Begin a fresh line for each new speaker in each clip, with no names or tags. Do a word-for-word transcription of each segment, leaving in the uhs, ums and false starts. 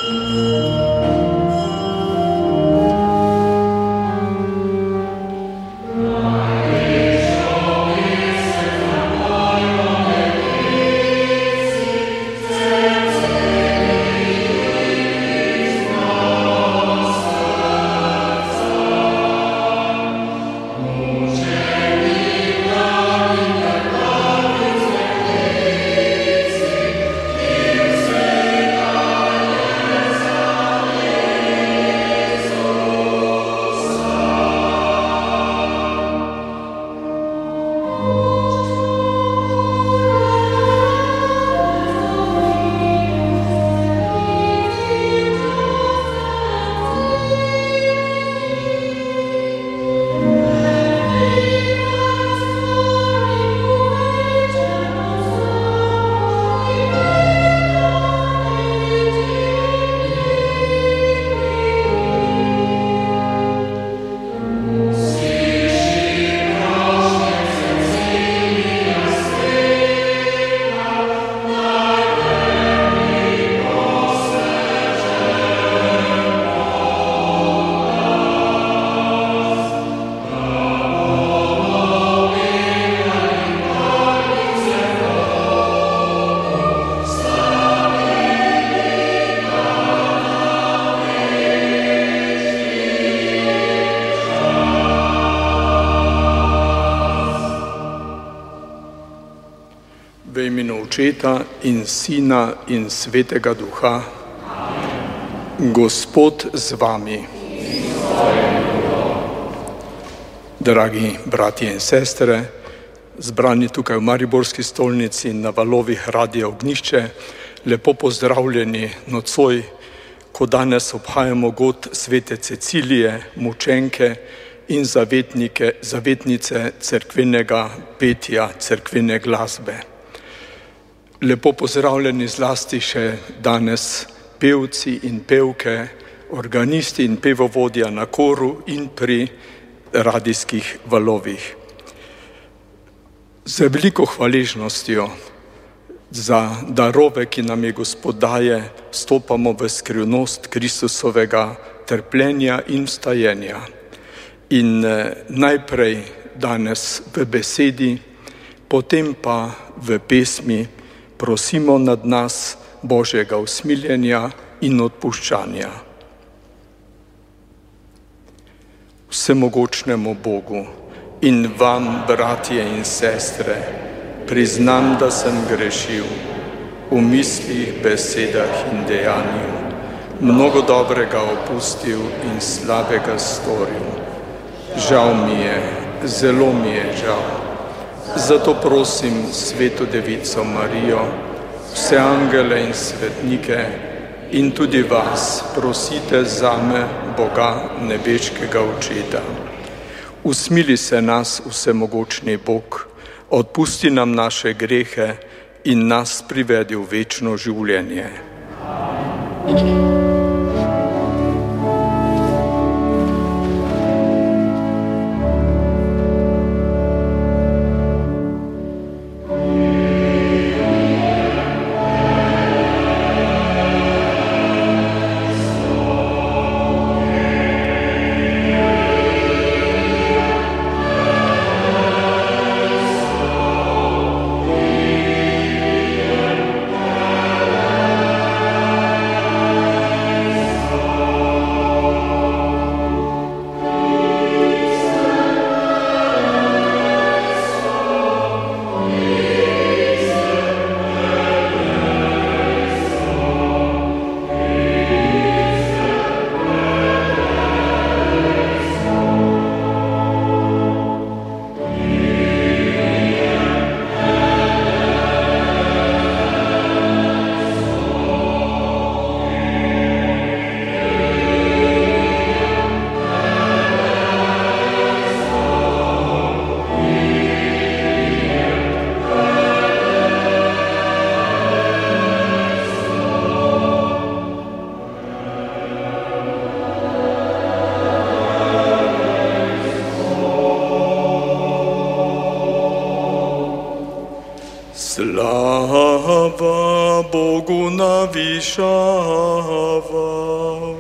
V imenu Očeta in Sina in Svetega Duha. Gospod z vami. Dragi bratje in sestre, zbrani tukaj v Mariborski stolnici na valovih Radia Ognjišče, lepo pozdravljeni nocoj, ko danes obhajamo god svete Cecilije, mučenke in zavetnike, zavetnice cerkvenega petja, cerkvene glasbe. Lepo pozdravljeni zlasti še danes pevci in pevke, organisti in pevovodja na koru in pri radijskih valovih. Z veliko hvaležnostjo za darove, ki nam je Gospod daje, stopamo v skrivnost Kristusovega trpljenja in vstajenja. In najprej danes v besedi, potem pa v pesmi prosimo nad nas Božjega usmiljenja in odpuščanja. Vsemogočnemu Bogu in vam, bratje in sestre, priznam, da sem grešil v mislih, besedah in dejanju, mnogo dobrega opustil in slabega storil. Žal mi je, zelo mi je žal. Zato prosim Sveto Devico Marijo, vse angele in svetnike in tudi vas prosite zame, Boga, nebeškega Očeta. Usmili se nas, vsemogočni Bog, odpusti nam naše grehe in nas privedi v večno življenje. utišava.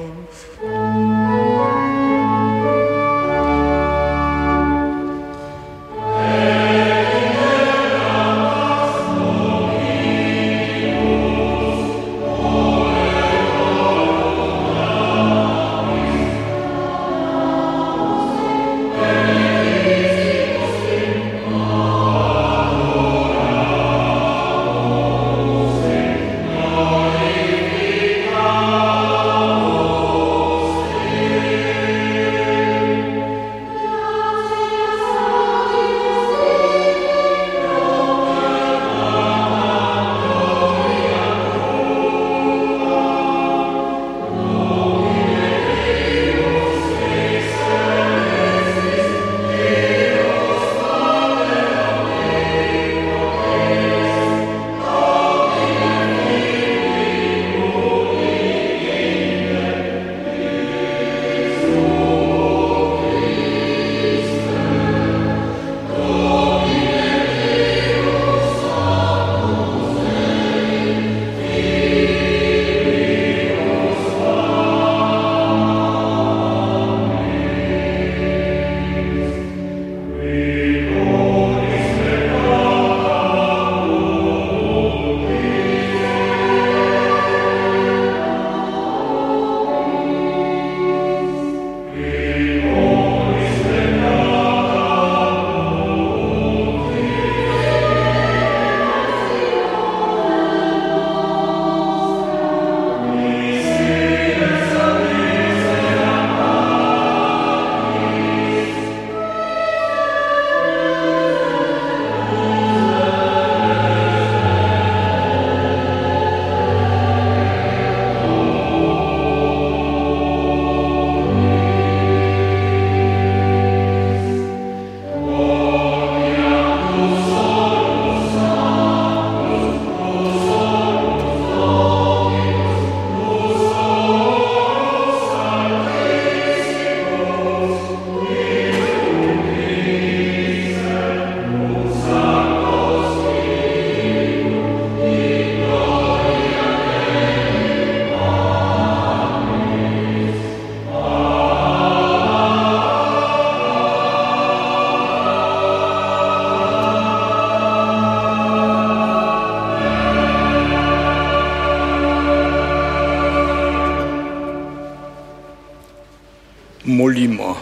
Molimo.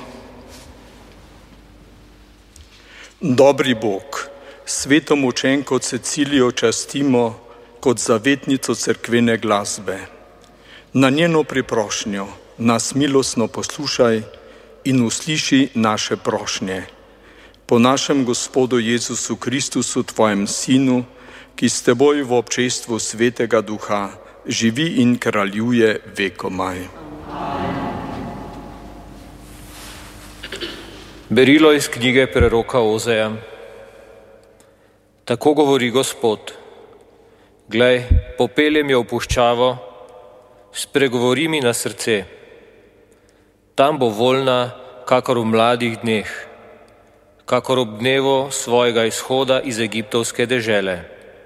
Dobri Bog, sveto mučenko Cecilijo častimo kot zavetnico cerkvene glasbe. Na njeno priprošnjo nas milostno poslušaj in usliši naše prošnje. Po našem Gospodu Jezusu Kristusu, tvojem Sinu, ki s teboj v občestvu Svetega Duha živi in kraljuje vekomaj.
Berilo iz knjige preroka Ozeja. Tako govori Gospod: Glej, popeljem jo v puščavo, spregovori mi na srce. Tam bo voljna, kakor v mladih dneh, kakor ob dnevu svojega izhoda iz egiptovske dežele.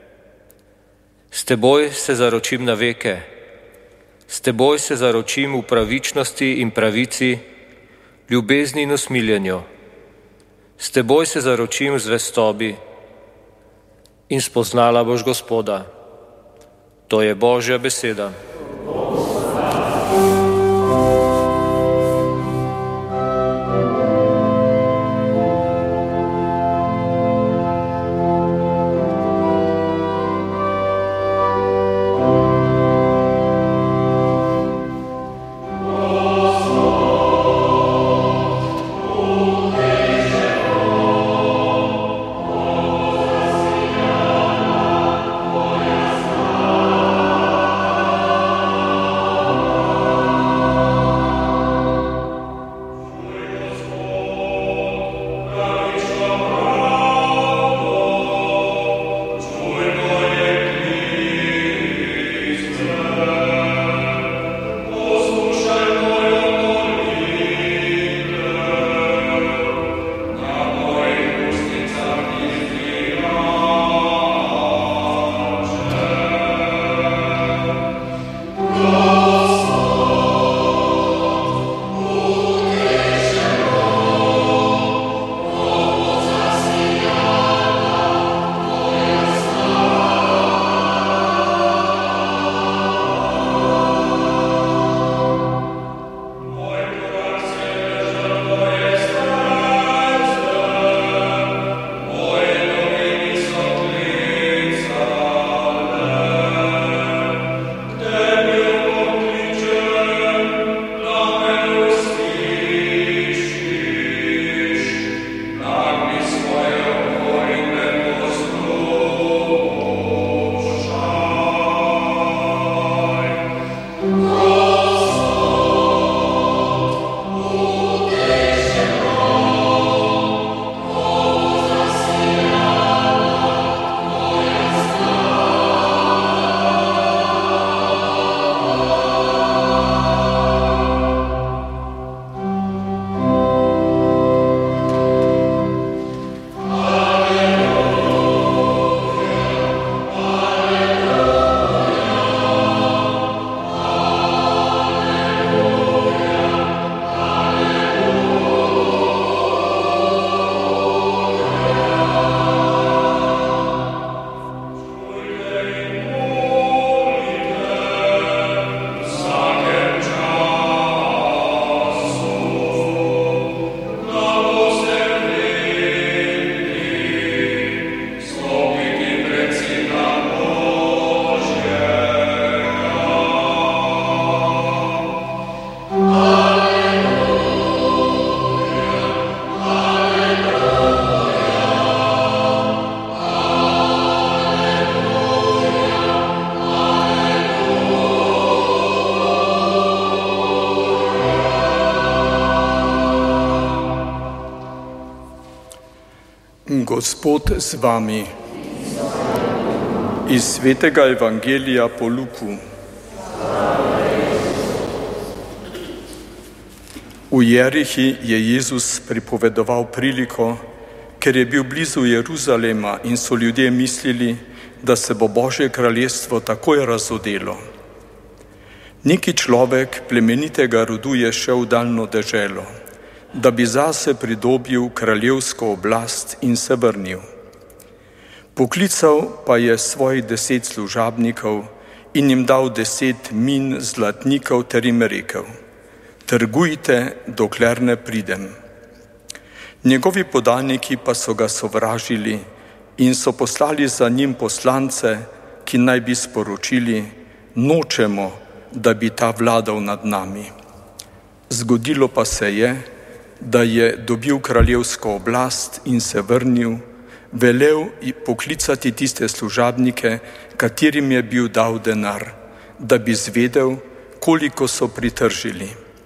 S teboj se zaročim na veke, s teboj se zaročim v pravičnosti in pravici, ljubezni in usmiljenju. S teboj se zaročim v zvestobi in spoznala boš Gospoda. To je Božja beseda.
Gospod z vami. Iz svetega Evangelija po Luku. V Jerihi je Jezus pripovedoval priliko, ker je bil blizu Jeruzalema in so ljudje mislili, da se bo Božje kraljestvo takoj razodelo. Neki človek plemenitega rodu je šel v daljno deželo, da bi zase pridobil kraljevsko oblast in se vrnil. Poklical pa je svojih deset služabnikov in jim dal deset min zlatnikov ter jim rekel: trgujte, dokler ne pridem. Njegovi podaniki pa so ga sovražili in so poslali za njim poslance, ki naj bi sporočili: nočemo, da bi ta vladal nad nami. Zgodilo pa se je, da je dobil kraljevsko oblast in se vrnil, velel poklicati tiste služabnike, katerim je bil dal denar, da bi zvedel, koliko so pritržili.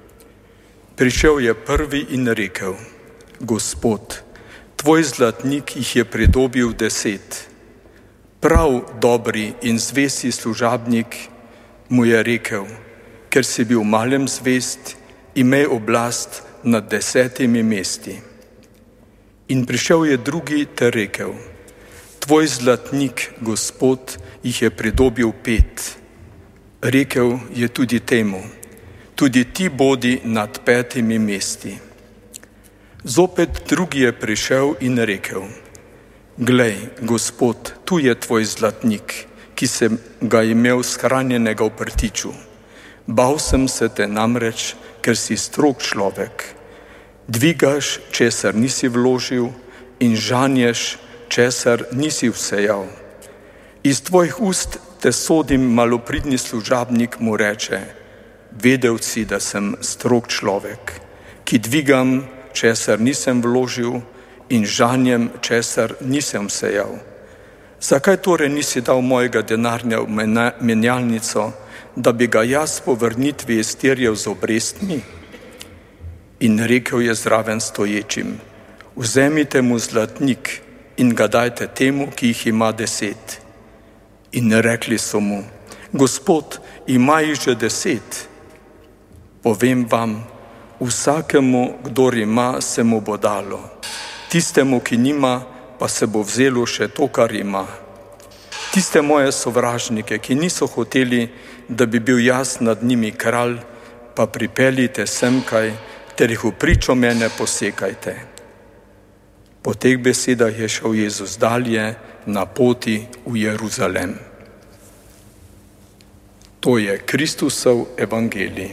Prišel je prvi in rekel: Gospod, tvoj zlatnik jih je pridobil deset. Prav dobri in zvesti služabnik, mu je rekel, ker si bil malem zvest, imej oblast nad desetimi mesti. In prišel je drugi ter rekel: tvoj zlatnik, Gospod, jih je pridobil pet. Rekel je tudi temu: tudi ti bodi nad petimi mesti. Zopet drugi je prišel in rekel: glej, Gospod, tu je tvoj zlatnik, ki sem ga imel shranjenega v prtiču. Bal sem se te namreč, ker si strog človek. Dvigaš, česar nisi vložil, in žanješ, česar nisi vsejal. Iz tvojih ust te sodim, malopridni služabnik, mu reče: vedel si, da sem strog človek, ki dvigam, česar nisem vložil, in žanjem, česar nisem vsejal. Zakaj torej nisi dal mojega denarja v menjalnico, da bi ga jaz po vrnitvi izterjal z obrestmi? In rekel je zraven stoječim: vzemite mu zlatnik in ga dajte temu, ki jih ima deset. In rekli so mu: Gospod, ima jih že deset. Povem vam, vsakemu, kdor ima, se mu bo dalo, tistemu, ki nima, pa se bo vzelo še to, kar ima. Tiste moje sovražnike, ki niso hoteli, da bi bil jaz nad njimi kralj, pa pripeljite semkaj, ter jih v pričo mene posekajte. Po teh besedah je šel Jezus dalje na poti v Jeruzalem. To je Kristusov evangelij.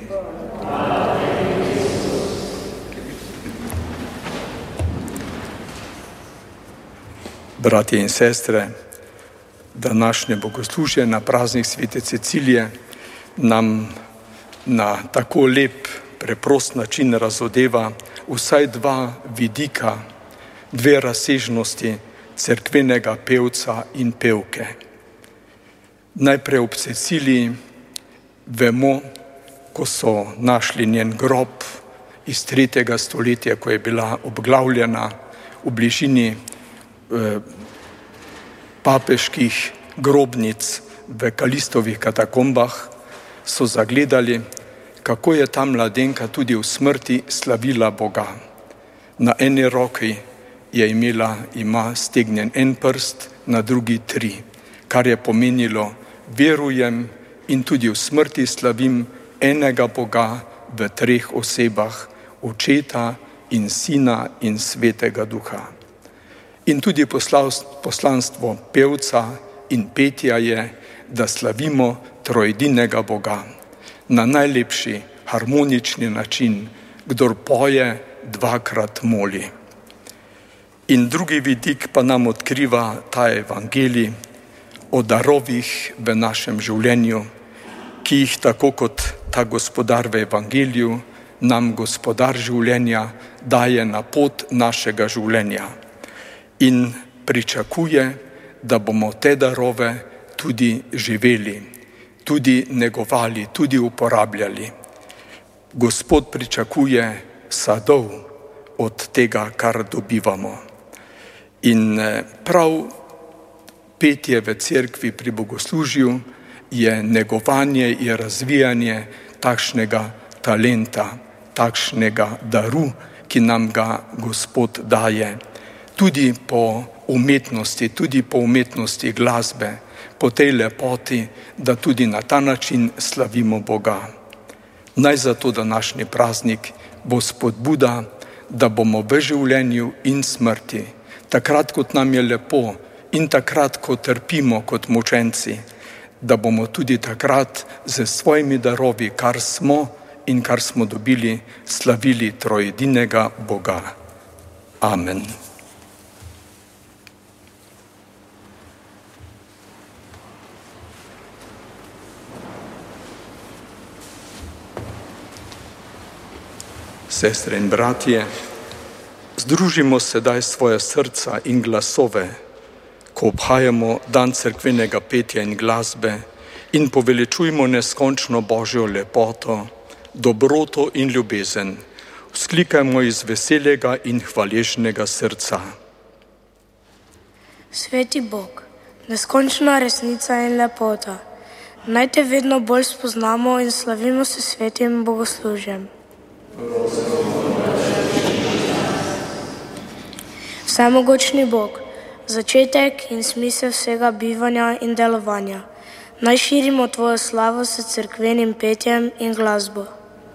Bratje in sestre, današnje bogoslužje na praznik svete Cecilije nam na tako lep, preprost način razodeva vsaj dva vidika, dve razsežnosti cerkvenega pevca in pevke. Najprej ob Ceciliji vemo, ko so našli njen grob iz tretjega stoletja, ko je bila obglavljena v bližini eh, papeških grobnic v Kalistovih katakombah, so zagledali, kako je ta mladenka tudi v smrti slavila Boga. Na eni roki je imela, ima stegnjen en prst, na drugi tri, kar je pomenilo: verujem in tudi v smrti slavim enega Boga v treh osebah, Očeta in Sina in Svetega Duha. In tudi poslanstvo pevca in petja je, da slavimo trojedinega Boga na najlepši harmonični način, kdor poje, dvakrat moli. In drugi vidik pa nam odkriva ta evangelij o darovih v našem življenju, ki jih tako kot ta gospodar v evangeliju nam gospodar življenja daje na pot našega življenja in pričakuje, da bomo te darove tudi živeli, tudi negovali, tudi uporabljali. Gospod pričakuje sadov od tega, kar dobivamo. In prav petje v cerkvi pri bogoslužju je negovanje, je razvijanje takšnega talenta, takšnega daru, ki nam ga Gospod daje. Tudi po umetnosti, tudi po umetnosti glasbe, po tej lepoti, da tudi na ta način slavimo Boga. Naj zato današnji praznik bo spodbuda, da bomo v življenju in smrti, takrat, kot nam je lepo in takrat, ko trpimo kot mučenci, da bomo tudi takrat z svojimi darovi, kar smo in kar smo dobili, slavili trojedinega Boga. Amen. Sestre in bratje, združimo sedaj svoje srca in glasove, ko obhajamo dan cerkvenega petja in glasbe in poveličujmo neskončno Božjo lepoto, dobroto in ljubezen. Vzklikajmo iz veselega in hvaležnega srca.
Sveti Bog, neskončna resnica in lepota, naj te vedno bolj spoznamo in slavimo se svetim bogoslužjem. Vsemogočni Bog, začetek in smisel vsega bivanja in delovanja, naj širimo tvojo slavo s cerkvenim petjem in glasbo.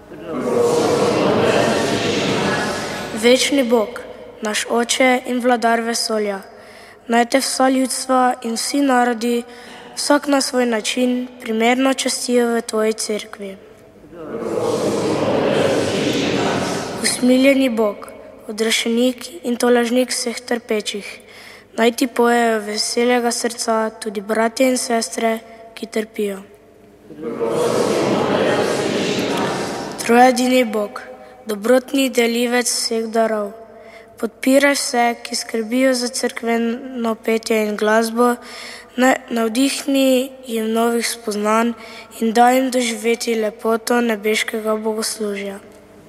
Večni Bog, naš Oče in vladar vesolja, naj te vsa ljudstva in vsi narodi, vsak na svoj način, primerno častijo v tvoji cerkvi. Usmiljeni Bog, odrešenik in tolažnik vseh trpečih, naj ti pojejo veselega srca tudi bratje in sestre, ki trpijo. Trojedini Bog, dobrotni delivec vseh darov, podpiraj vse, ki skrbijo za cerkveno petje in glasbo, navdihni jim novih spoznanj in daj jim doživeti lepoto nebeškega bogoslužja.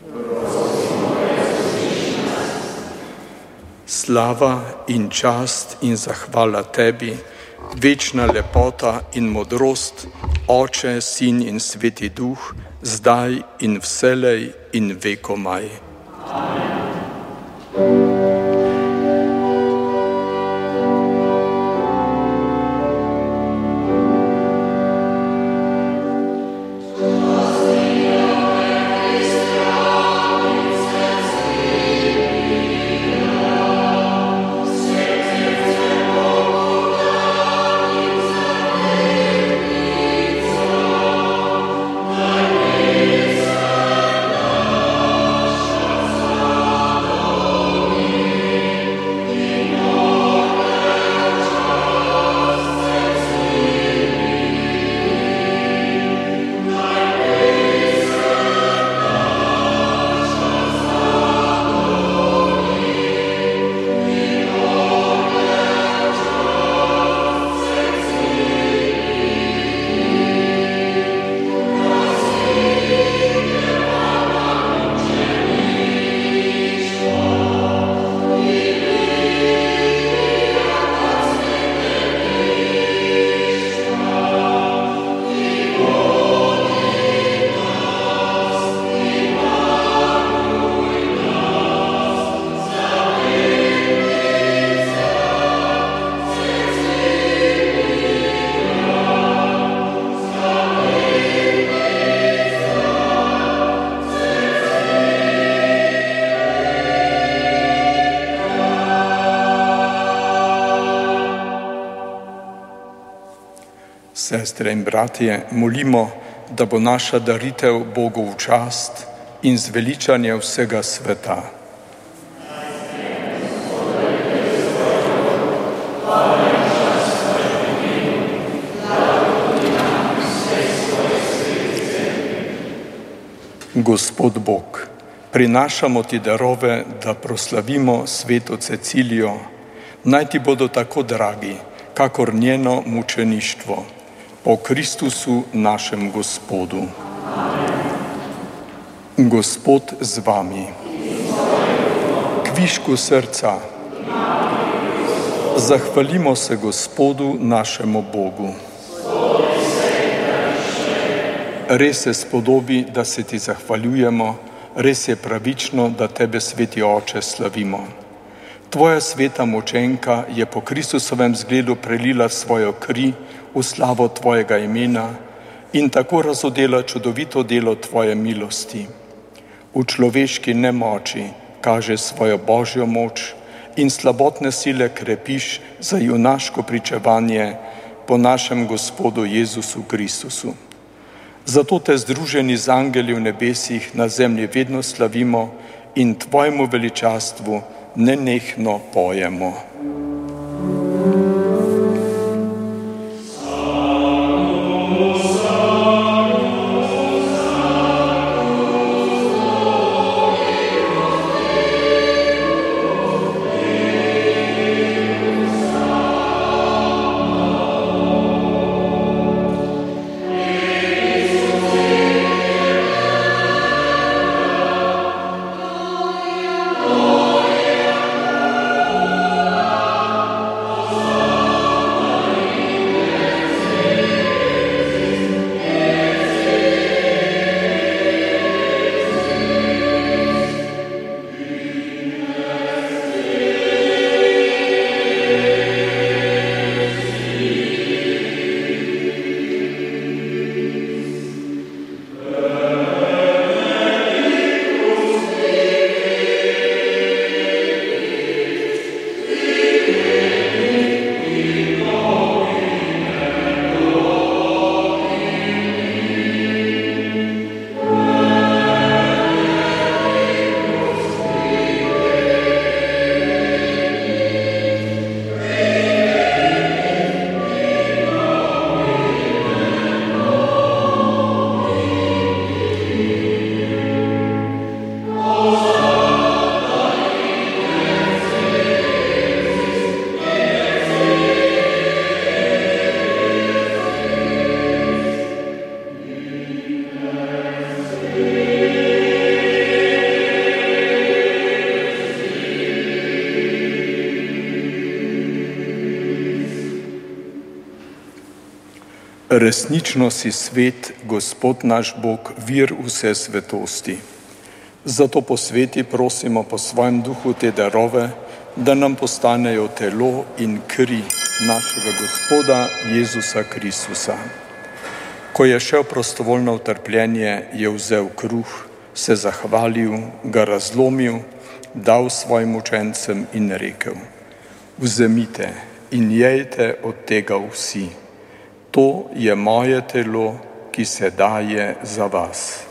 Slava in čast in zahvala tebi, večna lepota in modrost, Oče, Sin in Sveti Duh, zdaj in vselej in vekomaj. Amen. Sestre in bratje, molimo, da bo naša daritev Bogu v čast in zveličanje vsega sveta. Gospod Bog, prinašamo ti darove, da proslavimo sveto Cecilijo. Naj ti bodo tako dragi, kakor njeno mučeništvo. Po Kristusu našem Gospodu. Amen. Gospod z vami. Kvišku srca. Zahvalimo se Gospodu našemu Bogu. Res se spodobi, da se ti zahvaljujemo, res je pravično, da tebe, sveti Oče, slavimo. Tvoja sveta močenka je po Kristusovem zgledu prelila svojo kri v slavo tvojega imena in tako razodela čudovito delo tvoje milosti. V človeški nemoči kaže svojo božjo moč in slabotne sile krepiš za junaško pričevanje po našem Gospodu Jezusu Kristusu. Zato te združeni z angeli v nebesih na zemlji vedno slavimo in tvojemu veličastvu nenehno pojemo. Resnično si svet, Gospod naš Bog, vir vse svetosti. Zato po sveti prosimo po svojem duhu te darove, da nam postanejo telo in kri našega Gospoda Jezusa Kristusa. Ko je šel prostovoljno v trpljenje, je vzel kruh, se zahvalil, ga razlomil, dal svojim učencem in rekel: Vzemite in jejte od tega vsi. To je moje telo, ki se daje za vas.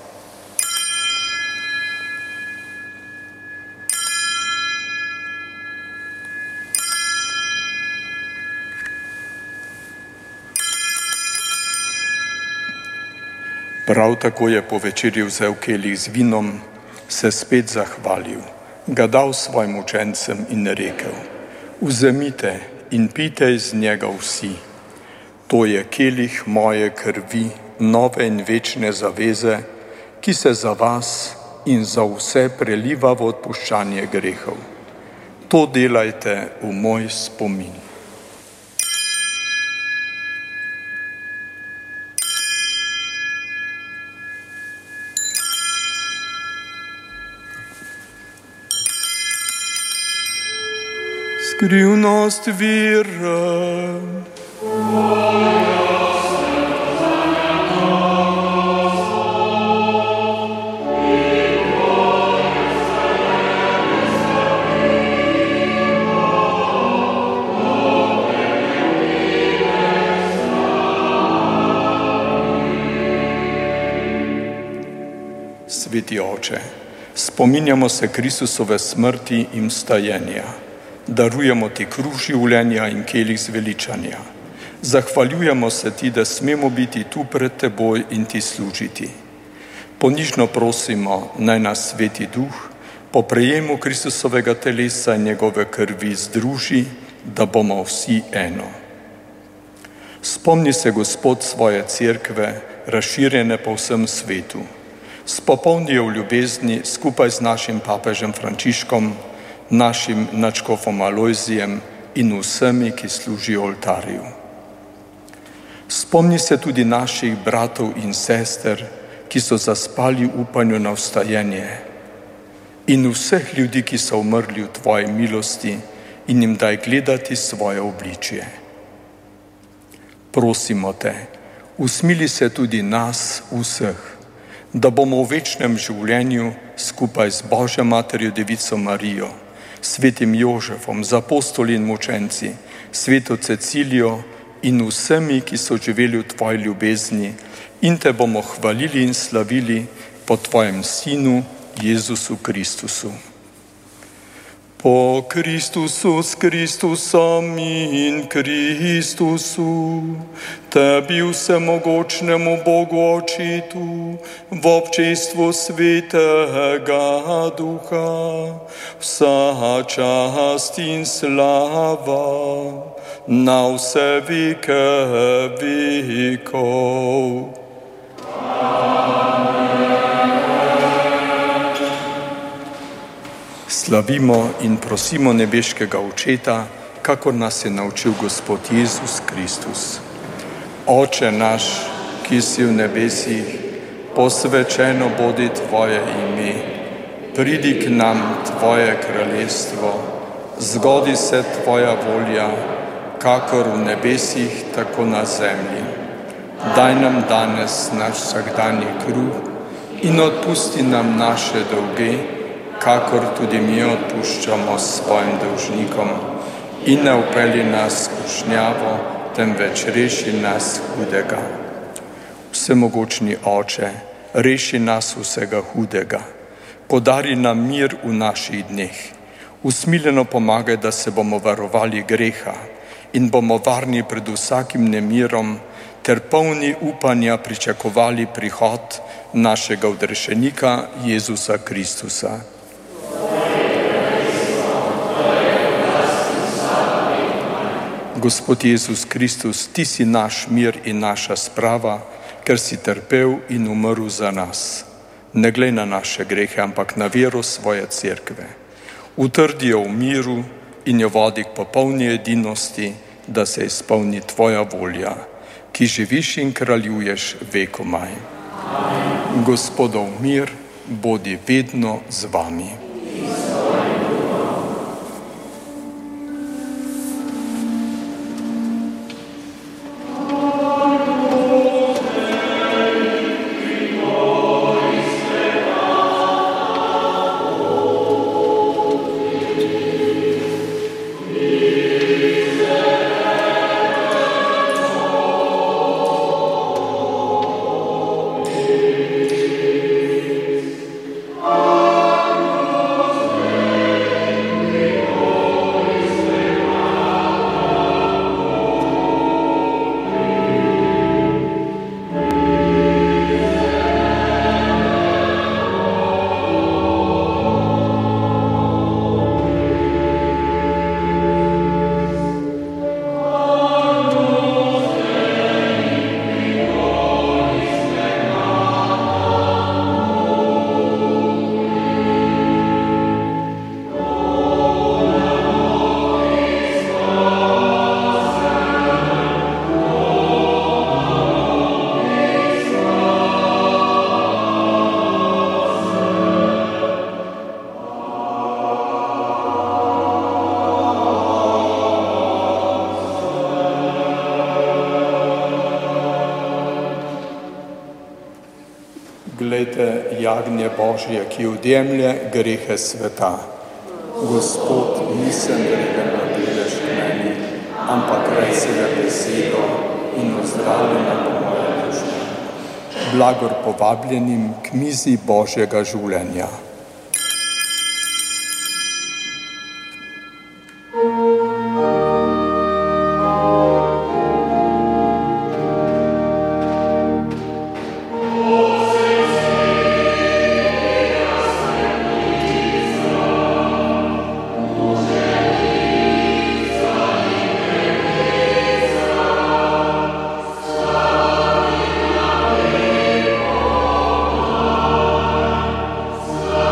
Prav tako je po večerji vzel kelih z vinom, se spet zahvalil, ga dal svojim učencem in rekel: Vzemite in pijte iz njega vsi. To je kelih moje krvi, nove in večne zaveze, ki se za vas in za vse preliva v odpuščanje grehov. To delajte v moj spomin. Skrivnost vere. Sveti Oče, spominjamo se Kristusove smrti in vstajenja. Darujemo ti kruh življenja in kelih zveličanja. Zahvaljujemo se ti, da smemo biti tu pred teboj in ti služiti. Ponižno prosimo, naj nas Sveti Duh po prejemu Kristusovega telesa in njegove krvi združi, da bomo vsi eno. Spomni se, Gospod, svoje cerkve, razširjene po vsem svetu. Spopolni jo v ljubezni skupaj z našim papežem Frančiškom, našim nadškofom Alojzijem in vsemi, ki služijo oltarju. Spomni se tudi naših bratov in sester, ki so zaspali v upanju na vstajenje, in vseh ljudi, ki so umrli v tvoji milosti, in jim daj gledati svoje obličje. Prosimo te, usmili se tudi nas vseh, da bomo v večnem življenju skupaj z Božjo materjo Devico Marijo, svetim Jožefom, z apostoli in mučenci, sveto Cecilijo in vsemi, ki so živeli v tvoji ljubezni, in te bomo hvalili in slavili po tvojem Sinu Jezusu Kristusu. Po Kristusu, s Kristusom in Kristusu, tebi vsemogočnemu Bogu Očitu, v občestvu Svetega Duha, vsa čast in slava na vse veke vekov. Slavimo in prosimo nebeškega Očeta, kakor nas je naučil Gospod Jezus Kristus. Oče naš, ki si v nebesih, posvečeno bodi tvoje ime, pridi k nam tvoje kraljestvo, zgodi se tvoja volja, kakor v nebesih, tako na zemlji. Daj nam danes naš vsakdanji kruh in odpusti nam naše dolge, kakor tudi mi odpuščamo svojim dolžnikom, in ne vpelji nas v skušnjavo, temveč reši nas hudega. Vsemogočni Oče, reši nas vsega hudega, podari nam mir v naših dneh, usmiljeno pomagaj, da se bomo varovali greha in bomo varni pred vsakim nemirom, ter polni upanja pričakovali prihod našega odrešenika Jezusa Kristusa. Gospod Jezus Kristus, ti si naš mir in naša sprava, ker si trpel in umrl za nas. Ne glej na naše grehe, ampak na vero svoje cerkve. Utrdi jo v miru in jo vodi k popolni edinosti, da se izpolni tvoja volja, ki živiš in kraljuješ vekomaj. Gospodov mir bodi vedno z vami. Glejte jagnje Božje, ki odjemlje grehe sveta. Gospod, nisem vreden, da prideš k meni, ampak reci le besedo in ozdravi me po moje duše. Blagor povabljenim k mizi Božjega življenja.
Oh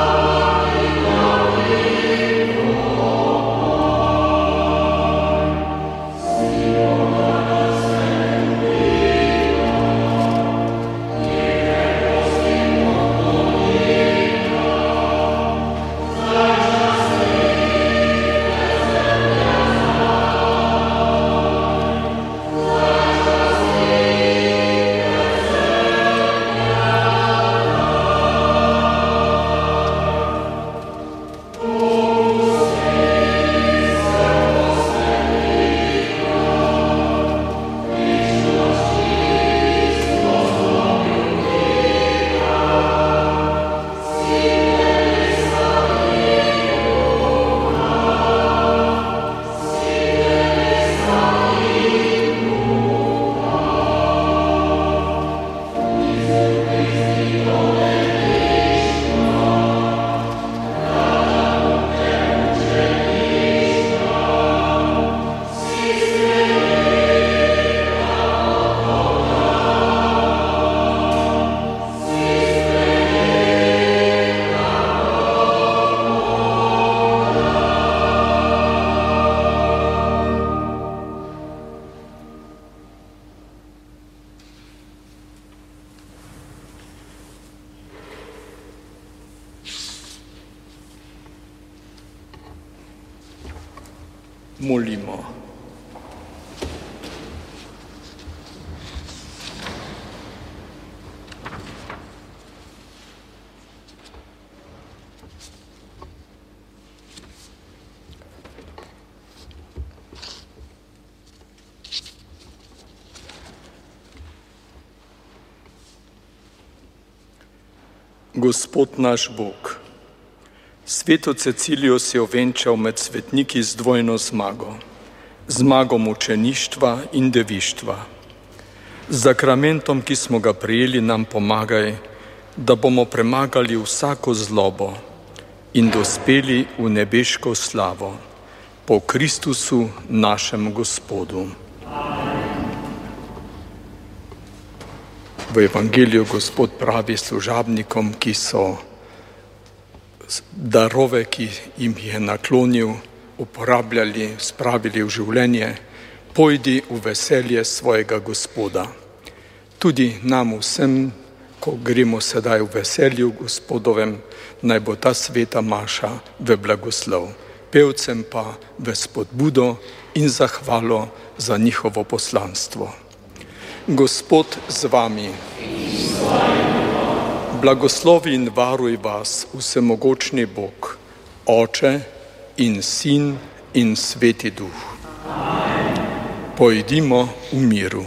molimo. Gospod naš Bog, Sveto Cecilijo si ovenčal med svetniki z dvojno zmago, zmago mučeništva in devištva. Z zakramentom, ki smo ga prejeli, nam pomagaj, da bomo premagali vsako zlobo in dospeli v nebeško slavo po Kristusu našem Gospodu. V Evangeliju Gospod pravi služabnikom, ki so darove, ki jim je naklonil, uporabljali, spravili v življenje, pojdi v veselje svojega Gospoda. Tudi nam vsem, ko gremo sedaj v veselju Gospodovem, naj bo ta sveta maša v blagoslov, pevcem pa v spodbudo in zahvalo za njihovo poslanstvo. Gospod z vami. Blagoslovi in varuj vas vsemogočni Bog, Oče in Sin in Sveti Duh. Pojdimo v miru.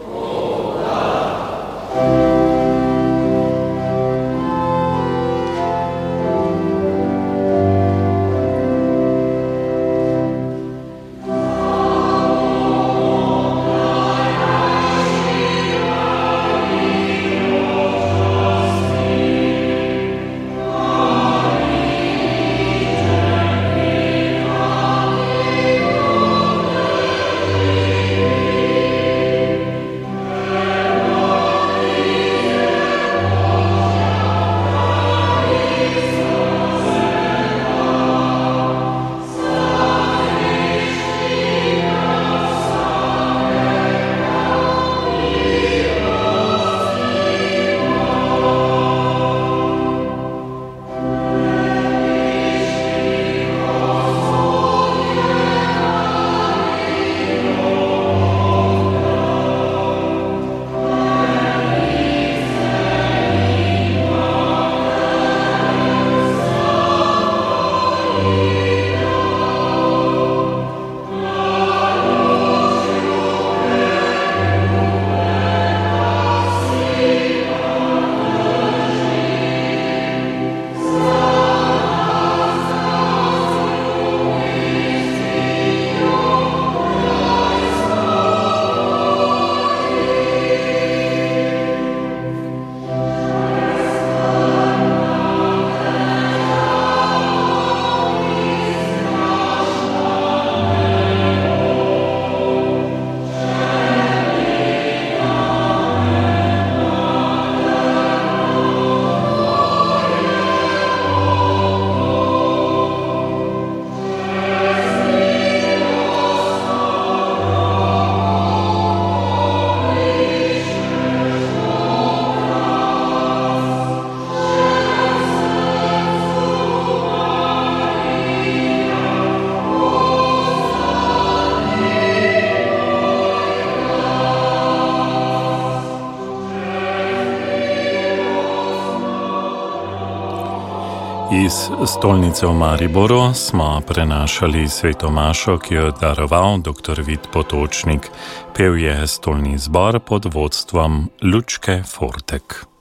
Iz stolnice v Mariboru smo prenašali sveto mašo, ki jo je daroval doktor Vid Potočnik. Pel je stolni zbor pod vodstvom Lučke Fortek.